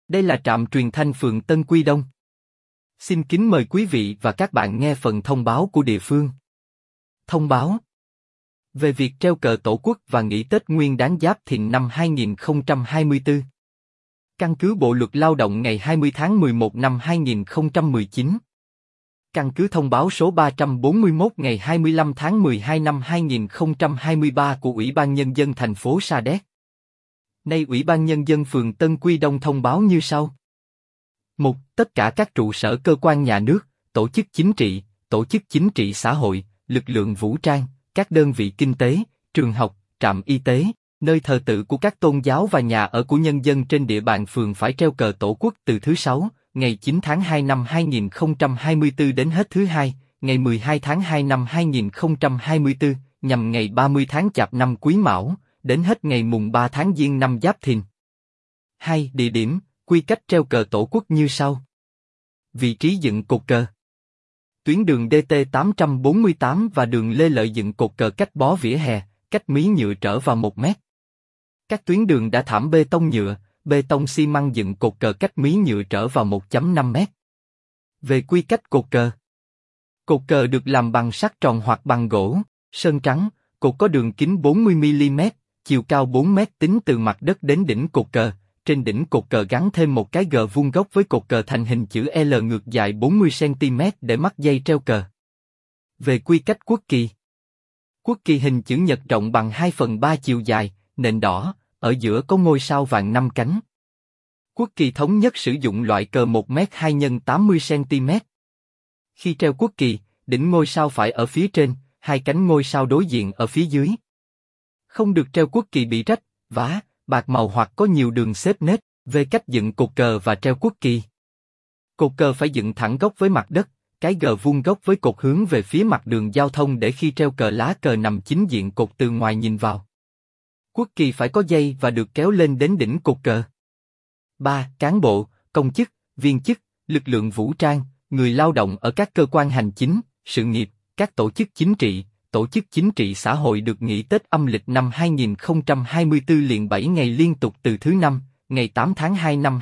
Đây là trạm truyền thanh phường Tân Quy Đông. Xin kính mời quý vị và các bạn nghe phần thông báo của địa phương. Thông báo về việc treo cờ Tổ quốc và nghỉ Tết Nguyên đán Giáp Thìn năm 2024. Căn cứ Bộ Luật Lao động ngày 20 tháng 11 năm 2019. Căn cứ thông báo số 341 ngày 25 tháng 12 năm 2023 của Ủy ban Nhân dân thành phố Sa Đéc. Nay Ủy ban Nhân dân phường Tân Quy Đông thông báo như sau. 1. Tất cả các trụ sở cơ quan nhà nước, tổ chức chính trị xã hội, lực lượng vũ trang, các đơn vị kinh tế, trường học, trạm y tế, nơi thờ tự của các tôn giáo và nhà ở của nhân dân trên địa bàn phường phải treo cờ Tổ quốc từ thứ Sáu, ngày 9 tháng 2 năm 2024 đến hết thứ Hai, ngày 12 tháng 2 năm 2024, nhằm ngày 30 tháng Chạp năm Quý Mão, đến hết ngày mùng 3 tháng Giêng năm Giáp Thìn. 2. Địa điểm, quy cách treo cờ Tổ quốc như sau. Vị trí dựng cột cờ. Tuyến đường DT 848 và đường Lê Lợi dựng cột cờ cách bó vỉa hè, cách mí nhựa trở vào 1 mét. Các tuyến đường đã thảm bê tông nhựa, bê tông xi măng dựng cột cờ cách mí nhựa trở vào 1.5 mét. Về quy cách cột cờ. Cột cờ được làm bằng sắt tròn hoặc bằng gỗ, sơn trắng, cột có đường kính 40 mm, chiều cao 4 mét tính từ mặt đất đến đỉnh cột cờ. Trên đỉnh cột cờ gắn thêm một cái gờ vuông góc với cột cờ thành hình chữ L ngược dài 40 cm để mắc dây treo cờ. Về quy cách quốc kỳ. Quốc kỳ hình chữ nhật rộng bằng 2/3 chiều dài, nền đỏ, ở giữa có ngôi sao vàng 5 cánh. Quốc kỳ thống nhất sử dụng loại cờ 1m2 x 80 cm. Khi treo quốc kỳ, đỉnh ngôi sao phải ở phía trên, hai cánh ngôi sao đối diện ở phía dưới. Không được treo quốc kỳ bị rách, vá, bạc màu hoặc có nhiều đường xếp nết. Về cách dựng cột cờ và treo quốc kỳ. Cột cờ phải dựng thẳng góc với mặt đất, cái gờ vuông góc với cột hướng về phía mặt đường giao thông để khi treo cờ lá cờ nằm chính diện cột từ ngoài nhìn vào. Quốc kỳ phải có dây và được kéo lên đến đỉnh cột cờ. 3. Cán bộ, công chức, viên chức, lực lượng vũ trang, người lao động ở các cơ quan hành chính, sự nghiệp, các tổ chức chính trị xã hội được nghỉ Tết âm lịch năm 2024 liền 7 ngày liên tục từ thứ Năm, ngày 8 tháng 2 năm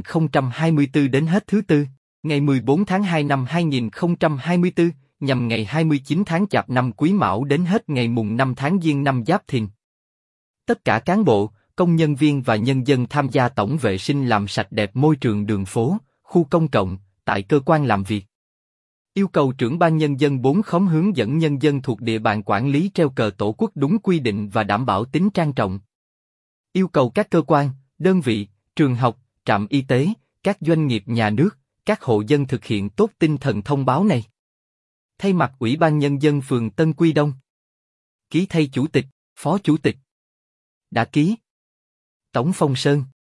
2024 đến hết thứ Tư, ngày 14 tháng 2 năm 2024, nhằm ngày 29 tháng Chạp năm Quý Mão đến hết ngày mùng 5 tháng Giêng năm Giáp Thìn. Tất cả cán bộ, công nhân viên và nhân dân tham gia tổng vệ sinh làm sạch đẹp môi trường đường phố, khu công cộng, tại cơ quan làm việc. Yêu cầu trưởng ban nhân dân 4 khóm hướng dẫn nhân dân thuộc địa bàn quản lý treo cờ Tổ quốc đúng quy định và đảm bảo tính trang trọng. Yêu cầu các cơ quan, đơn vị, trường học, trạm y tế, các doanh nghiệp nhà nước, các hộ dân thực hiện tốt tinh thần thông báo này. Thay mặt Ủy ban Nhân dân phường Tân Quy Đông. Ký thay Chủ tịch, Phó Chủ tịch. Đã ký. Tống Phong Sơn.